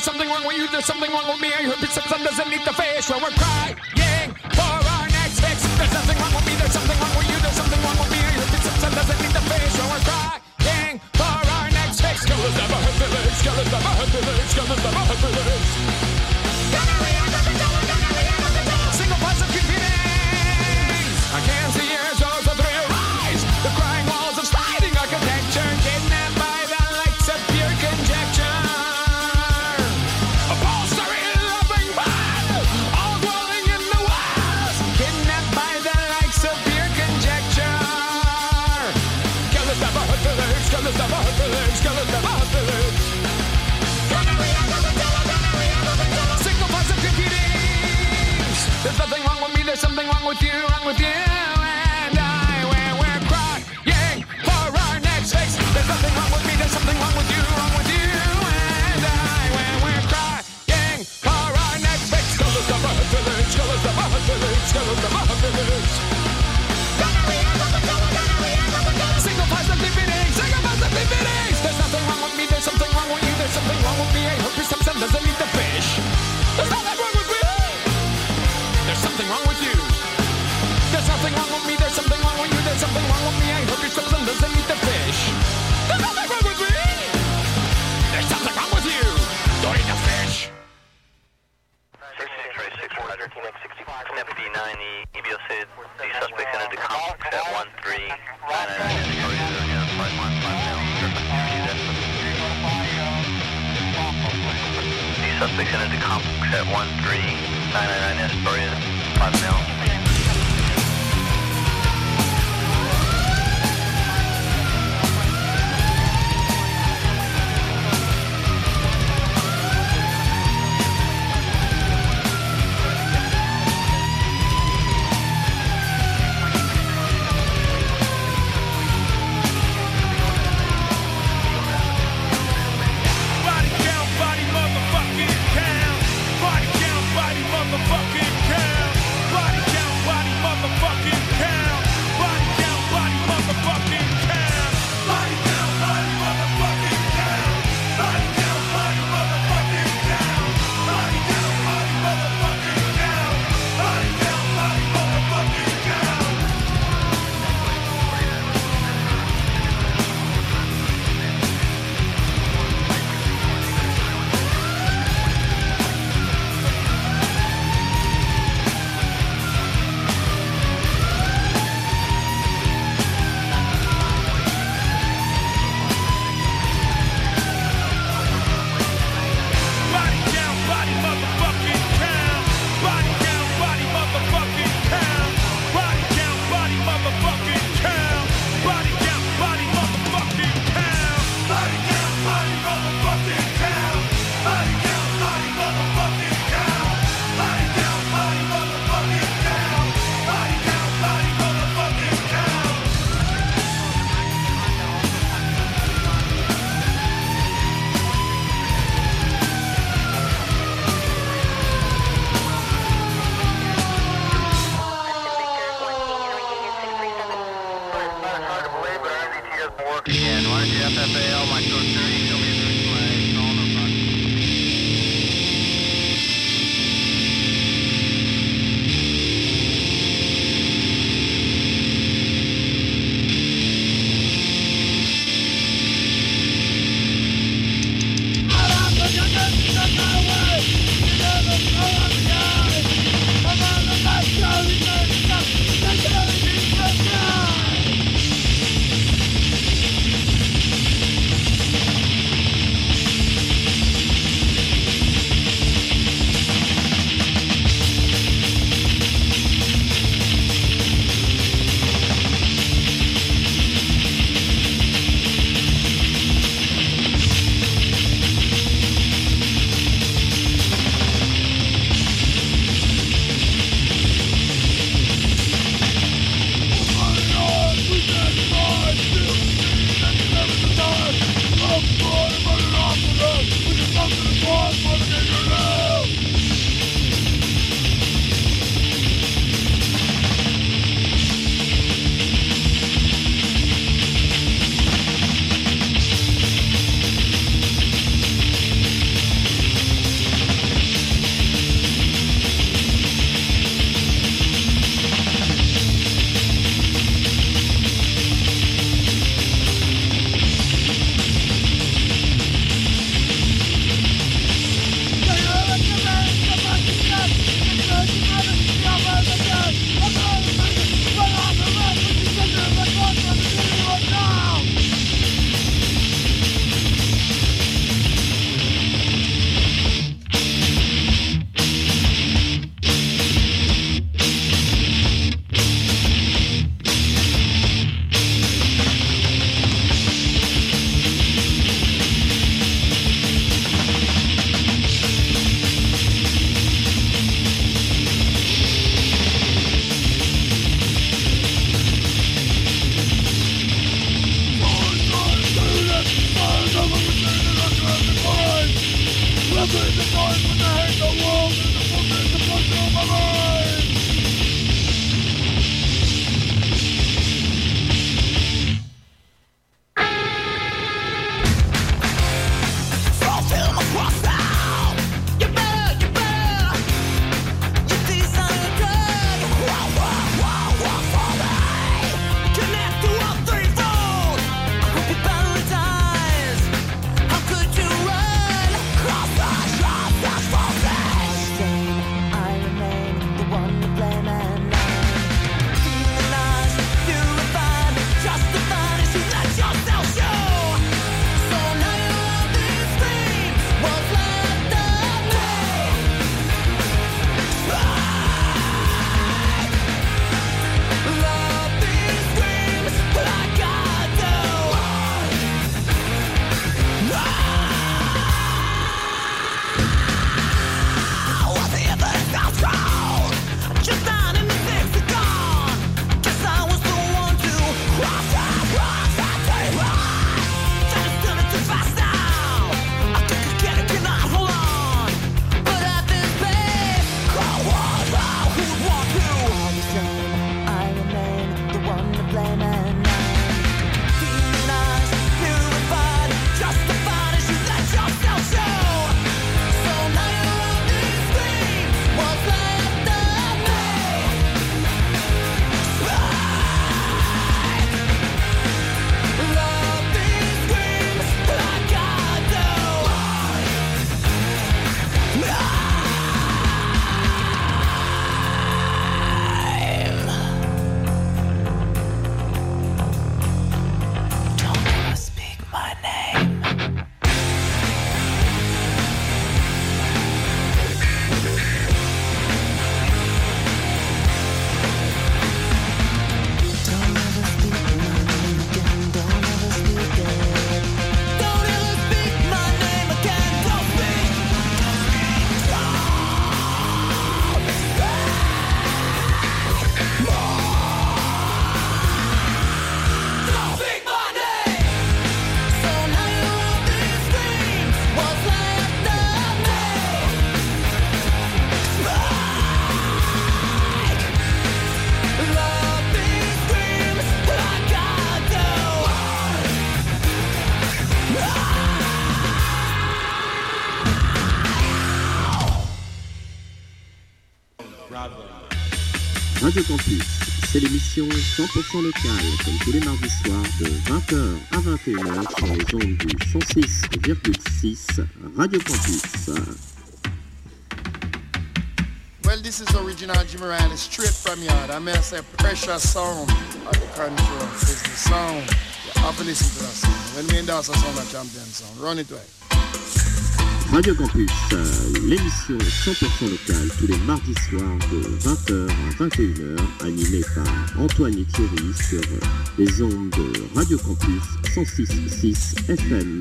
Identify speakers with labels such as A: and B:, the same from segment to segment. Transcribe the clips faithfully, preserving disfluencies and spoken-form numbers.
A: there's something wrong with you, there's something wrong with me. I hope it's something doesn't need the fish when we're crying for our next fix. There's nothing wrong with me, there's something wrong with you, there's something wrong with me. I hope it's something doesn't need the fish when we're crying for our next fix. Killers never have feelings, killers never have feelings, killers never have feelings. Single positive feelings. I can't see your souls of three rise. The crying walls of sliding architecture, kidnapped by the lights of pure conjecture. Upholstery loving man, all dwelling in the walls, kidnapped by the likes of pure conjecture. Killers never have feelings, killers never have feelings, killers never have feelings. Single positive feelings. There's nothing wrong with me, there's something wrong with you, wrong with you and I. Where we're crying for our next fix. There's nothing wrong with me, there's something wrong with you, wrong with you and I. Where we're crying for our next fix. Killers never have feelings, killers never have feelings, killers never have feelings. Single positive feelings, single positive feelings. There's nothing wrong with me, there's something wrong with you, there's something wrong with me. I hope your stepson doesn't eat the fish. There's nothing wrong with me. There's something wrong with you. There's nothing wrong with me, there's something wrong with you, there's something wrong with me. I hope your stepson doesn't eat the fish. There's nothing wrong with me. There's something wrong with you. Don't eat the fish.
B: From F B nine, the E B O said the suspect entered the complex at one three nine nine The suspect entered the complex at one three nine nine Astoria, five mil.
C: Thank you. Radio Campus, c'est l'émission cent pour cent locale, comme tous les mardis soirs de vingt heures à vingt et une heures sur les ondes du cent six virgule six Radio Campus.
D: Well, this is original Jimmy Riley, straight from yard. I may say pressure sound at the control. It's the sound. You have to listen to that sound. When we endorse a sound, a champion sound. Run it right.
C: Radio Campus, euh, l'émission cent pour cent locale tous les mardis soirs de vingt heures à vingt et une heures, animée par Antoine et Thierry sur les ondes de Radio Campus cent six virgule six F M.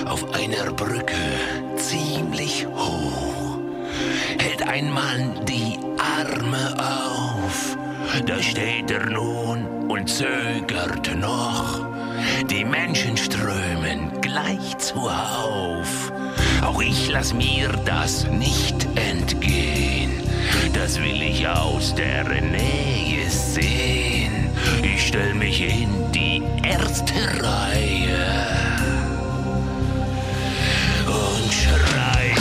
E: auf einer Brücke ziemlich hoch hält ein Mann die Arme auf. Da steht er nun und zögert noch. Die Menschen strömen gleich zuhauf. Auch ich lass mir das nicht entgehen. Das will ich aus der Nähe sehen. Ich stell mich in die erste Reihe und schreie.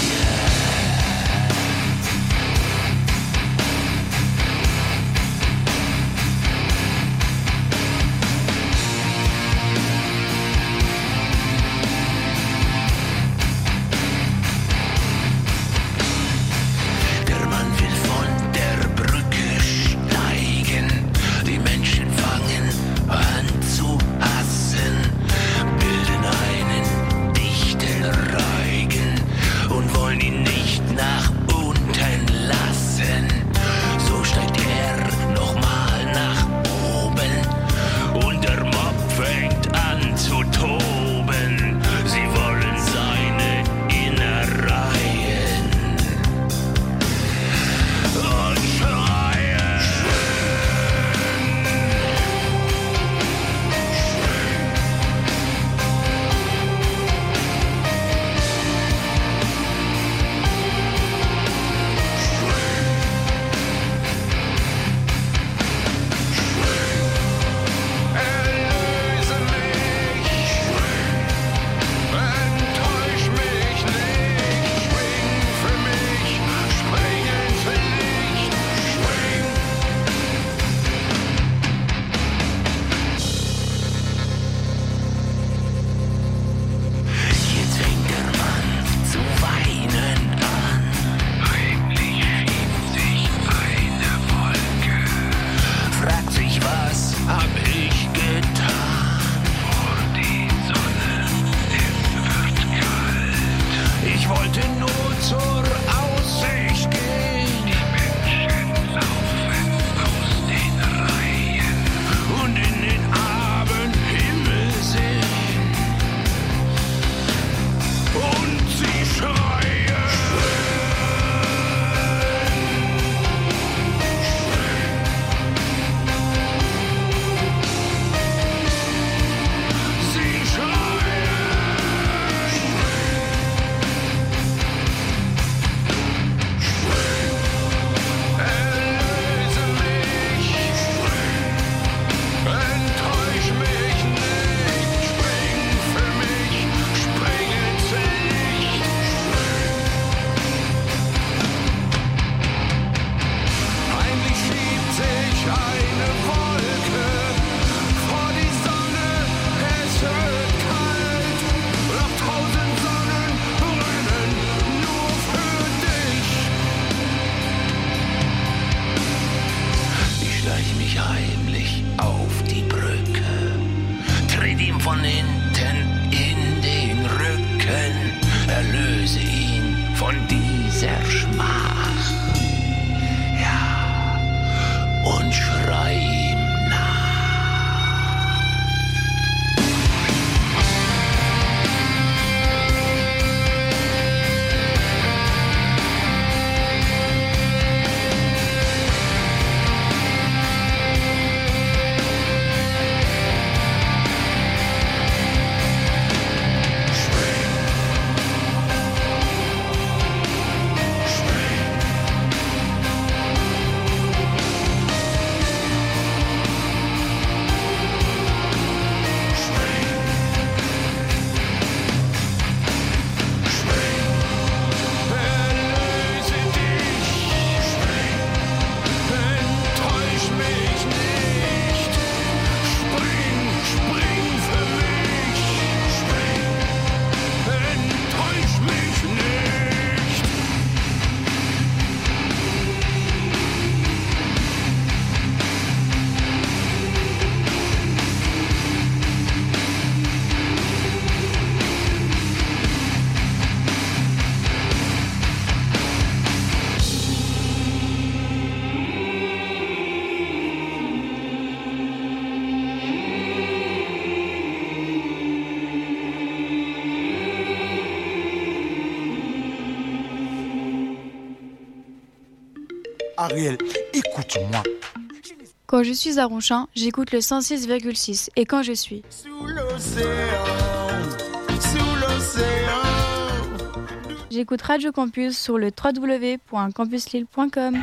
F: Ariel, écoute-moi.
G: Quand je suis à Ronchamp, j'écoute le cent six virgule six. Et quand je suis
F: Sous l'océan, sous l'océan.
G: J'écoute Radio Campus sur le w w w point campus lille point com.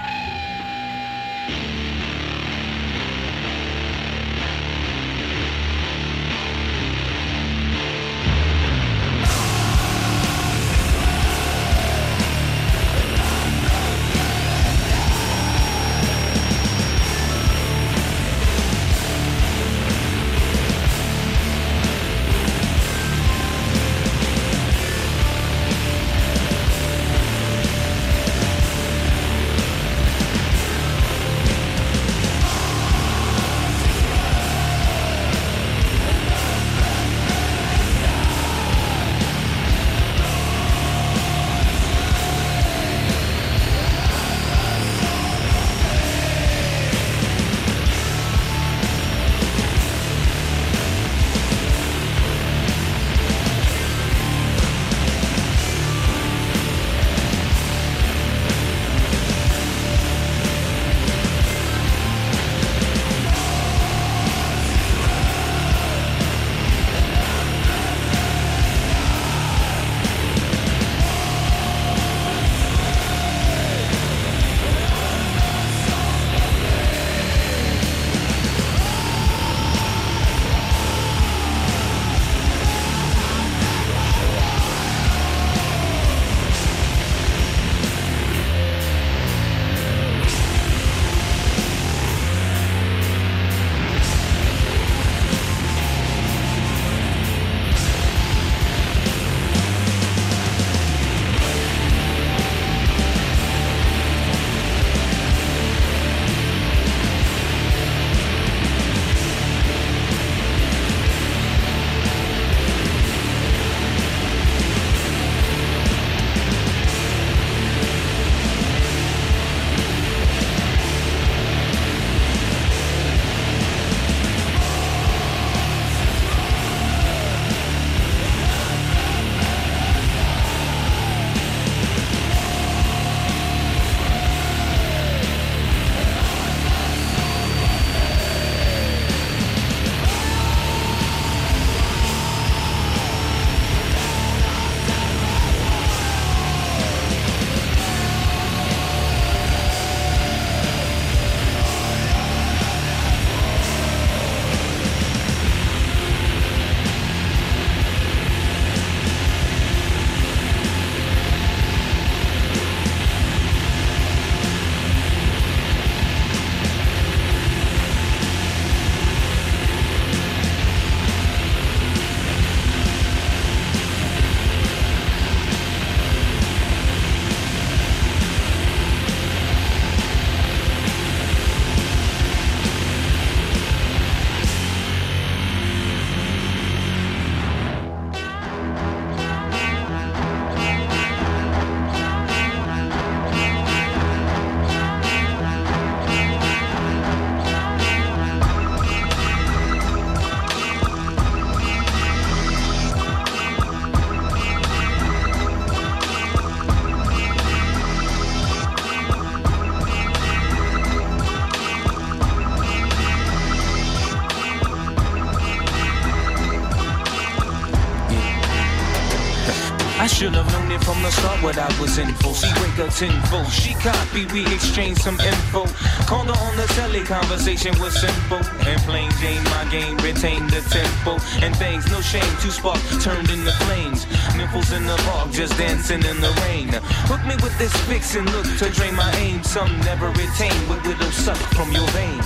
H: Should have known it from the start what I was in for. She break her tenfold. She copy, we exchange some info. Called her on the tele, conversation was simple. And plain Jane, my game, retain the tempo. And things, no shame, two sparks turned into flames. Nipples in the park, just dancing in the rain. Hook me with this fix and look to drain my aim. Some never retain, but it'll suck from your veins.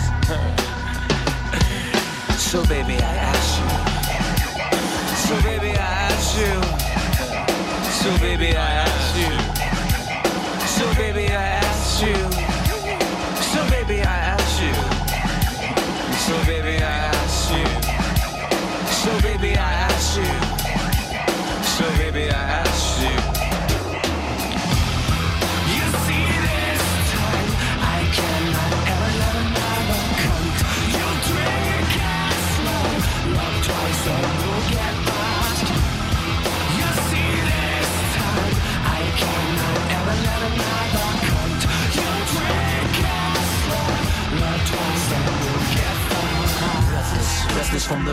H: So baby, I ask you. So baby, I ask you. So baby, I ask you. So baby, I ask you. So baby, I ask you. So baby, I ask you. So baby, I ask you. So baby, I ask you. You see this time, I cannot ever let another come. You drink as slow, love twice and you'll get lost. You see this time, I cannot ever let another come. You drink.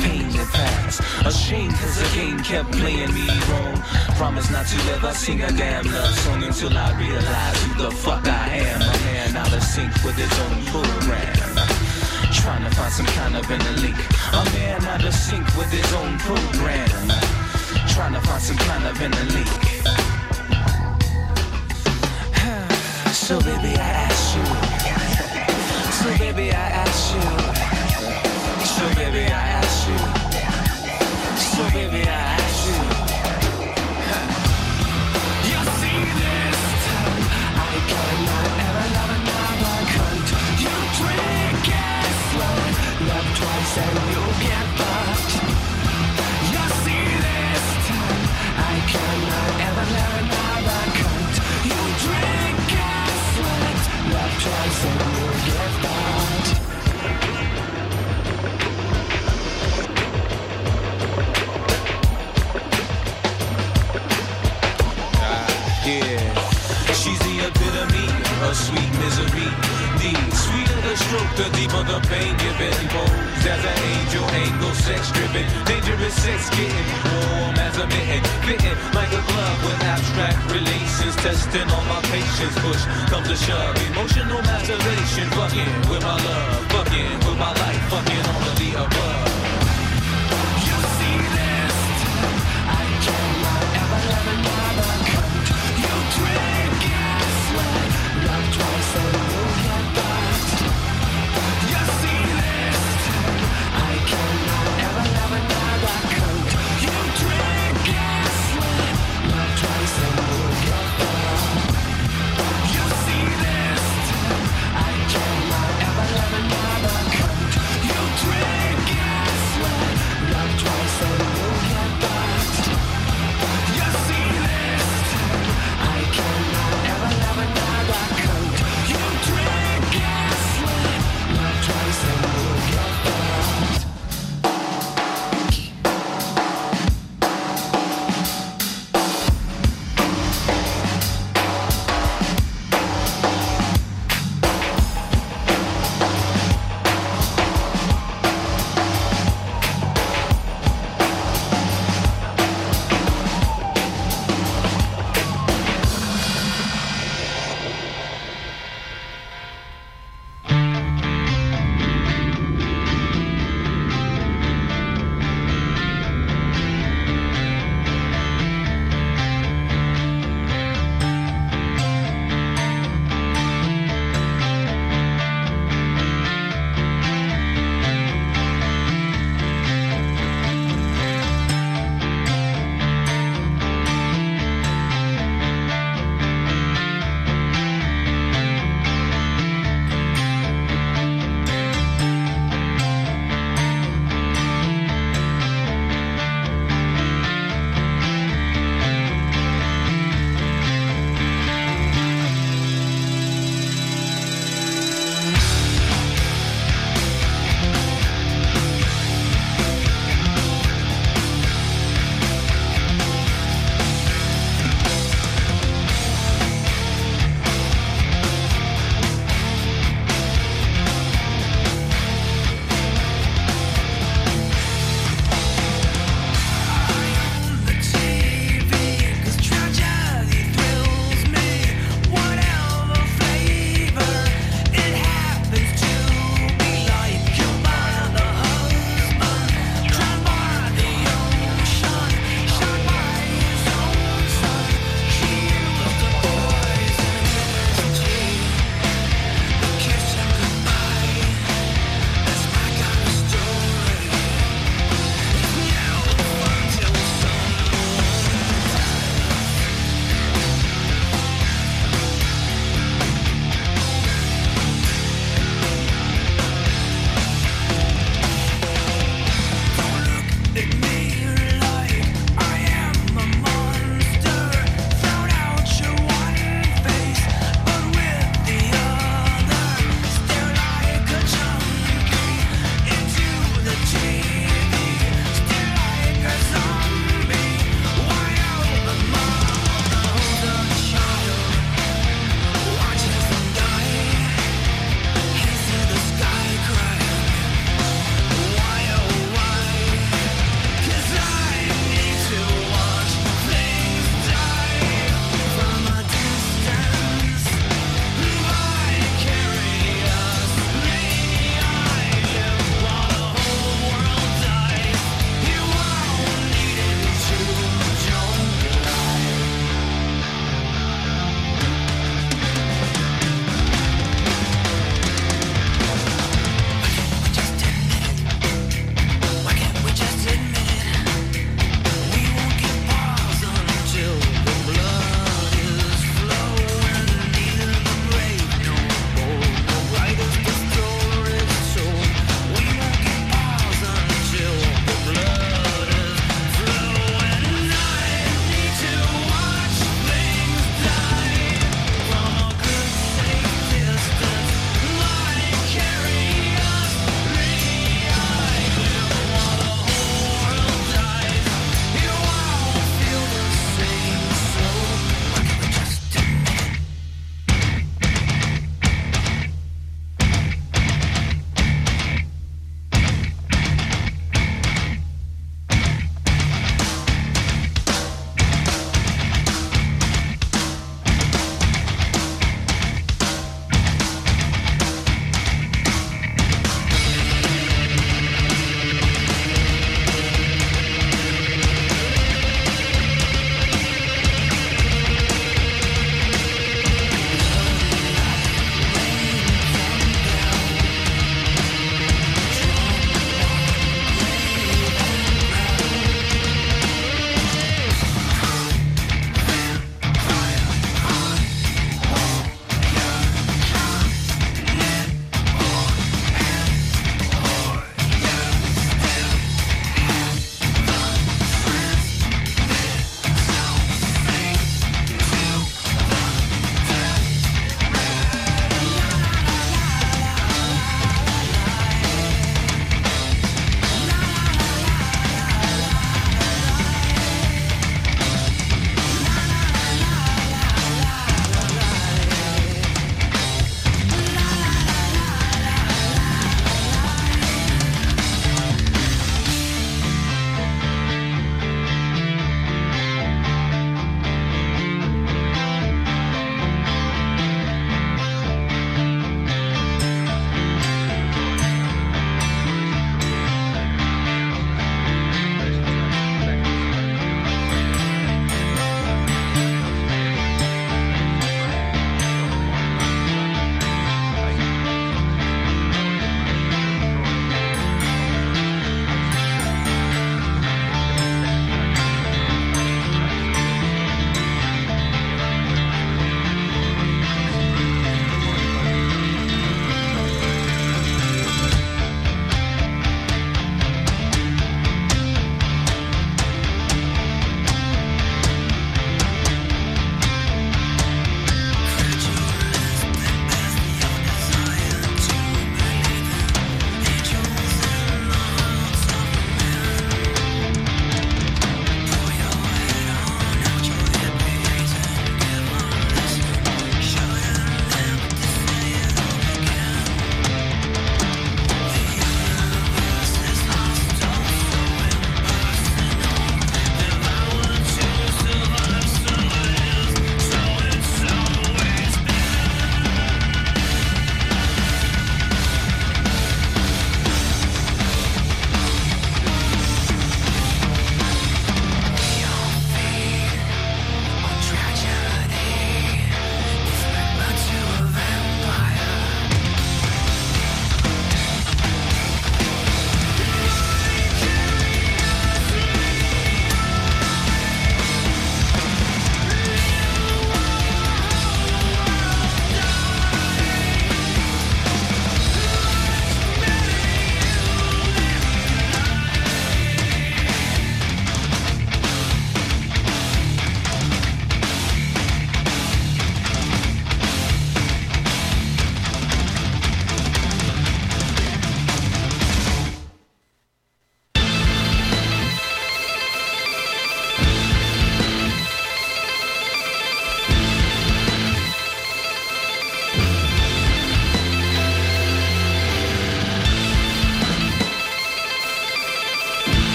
H: pain that passed. Ashamed cause the game kept playing me wrong. Promise not to ever sing a damn love song until I realize who the fuck I am. A man out of sync with his own program. Trying to find some kind of inner link. A man out of sync with his own program. Trying to find some kind of inner link. So baby I ask you. So baby I ask you. So baby I ask you. So baby I ask you. You see this time I cannot ever love another cunt. You drink and slut, love twice and you get fucked. You see this time I cannot ever love another cunt. You drink and slut, love twice and you get fucked. Yeah, she's the epitome of sweet misery. The sweeter the stroke, the deeper the pain given. Posed as an angel, angle sex driven. Dangerous sex getting warm as a mitten. Fitting like a glove with abstract relations. Testing all my patience. Push comes to shove. Emotional masturbation. Fucking with my love. Fucking with my life. Fucking all of the above. You see this time I cannot ever love another cunt. You drink and sweat, love twice and you get fucked. You see this time I cannot ever love another cunt. You drink and sweat, love twice and you get fucked. You see this time I cannot ever love another cunt. You drink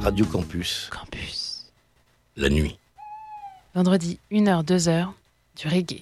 I: Radio Campus.
J: Campus.
I: La nuit.
J: Vendredi, une heure, deux heures, du reggae.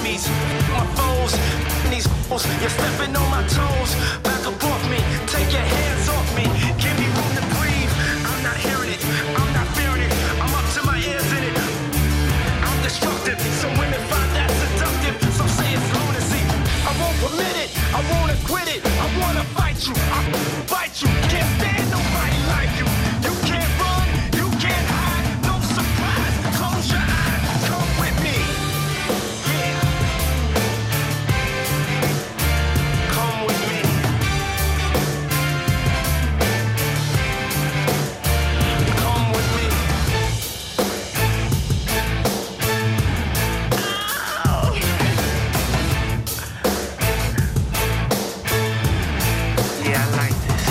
K: enemies, my foes, these fools, you're stepping on my toes. Back up off me, take your hands off me. Give me room to breathe. I'm not hearing it, I'm not fearing it. I'm up to my ears in it. I'm destructive, some women find that seductive. Some say it's lunacy. I won't permit it, I won't acquit it. I wanna fight you, I fight you. Can't stand nobody like you. You can't run, you can't hide. No surprise, close your eyes, come with me. Yeah. Come with me. Come with me. Ow. Yeah, I like this.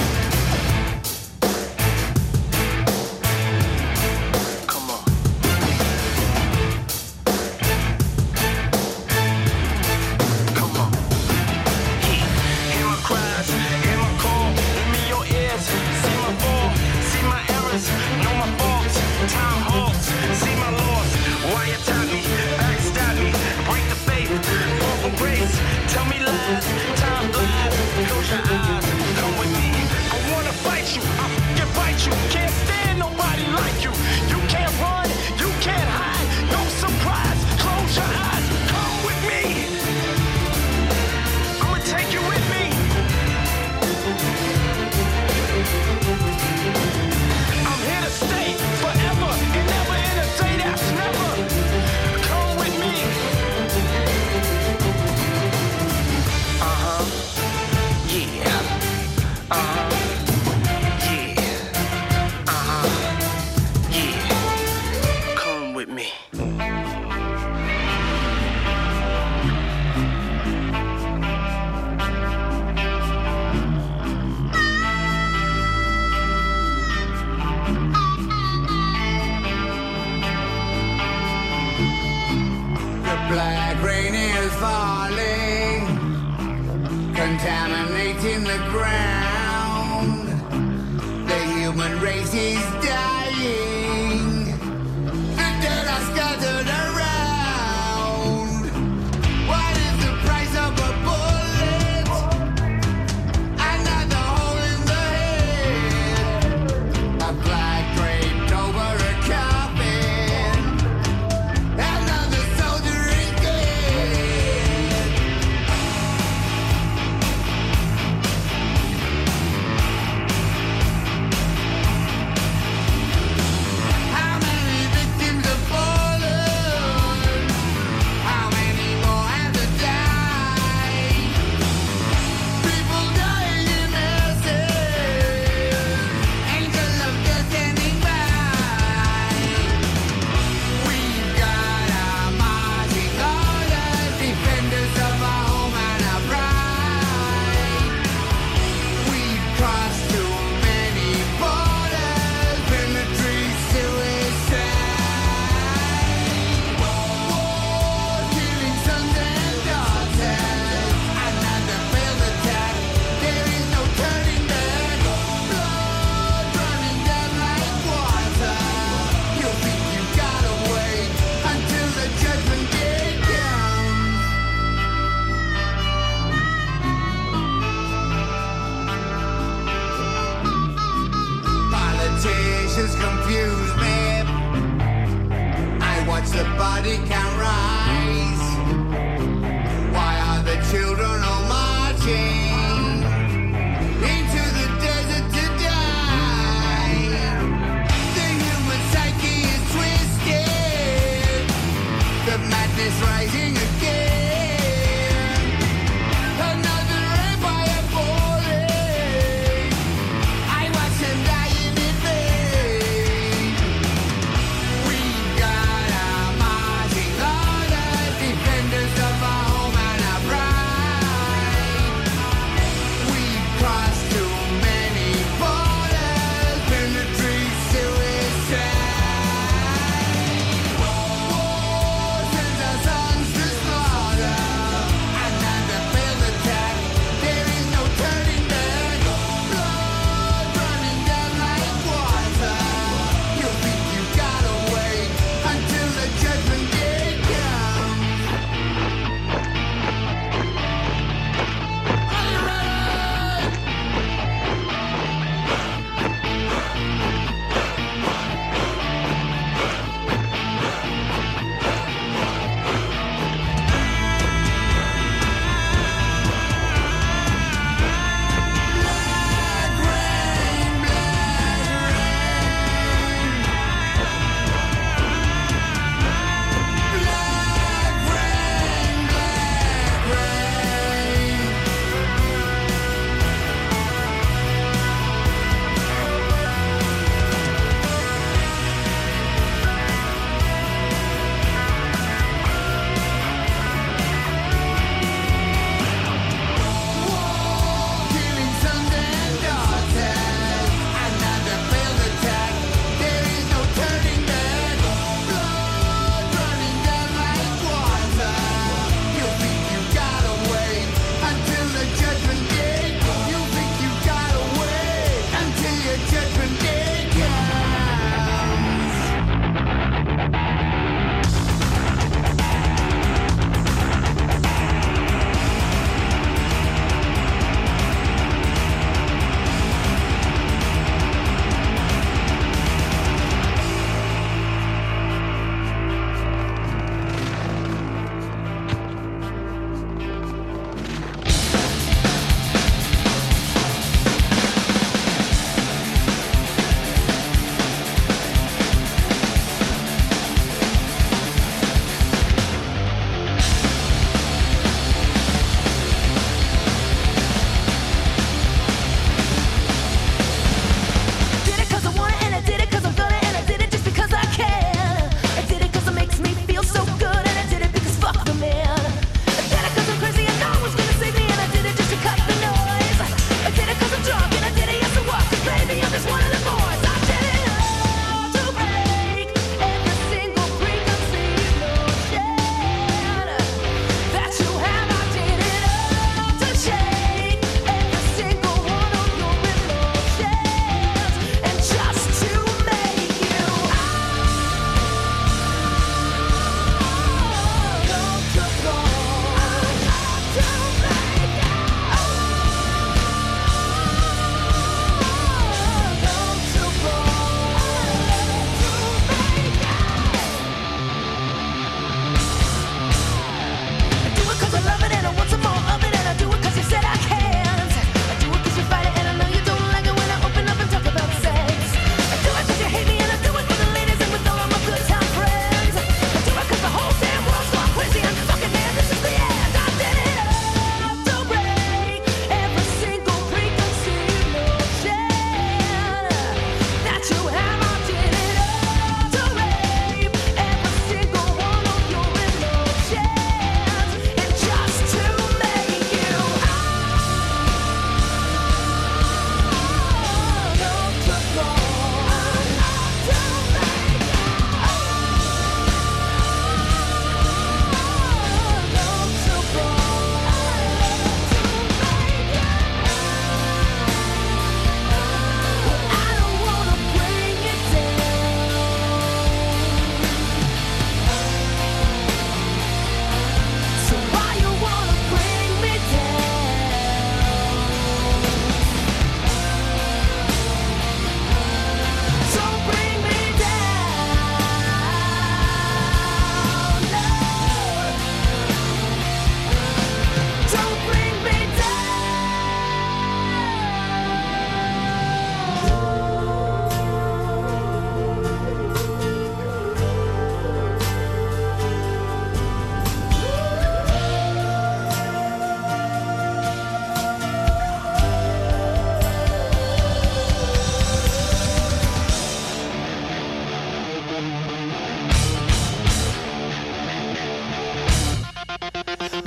K: Come on. Come on. Hear, hear my cries, hear my call. Give me your ears. See my fall, see my errors, know my faults. Time halts, see my loss. Why you tap me, backstab me, break the faith, fall from grace. Tell me lies, time flies. Close your eyes, come with me. I wanna fight you, I can fight you. Can't stand nobody like you. You can't run, you can't hide. No surprise, close your eyes, come with me. I'ma take you with me. I'm here to stay forever and never in a day that's never. Come with me. Uh-huh. Yeah. Uh-huh. Yeah. Uh-huh. Yeah. Come with me.
F: The black rain is falling, contaminating the ground. The human race is dying. The dead are scattered around. What is the price of a bullet? Another hole in the head. A flag draped over a coffin. Another soldier is dead.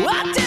L: What did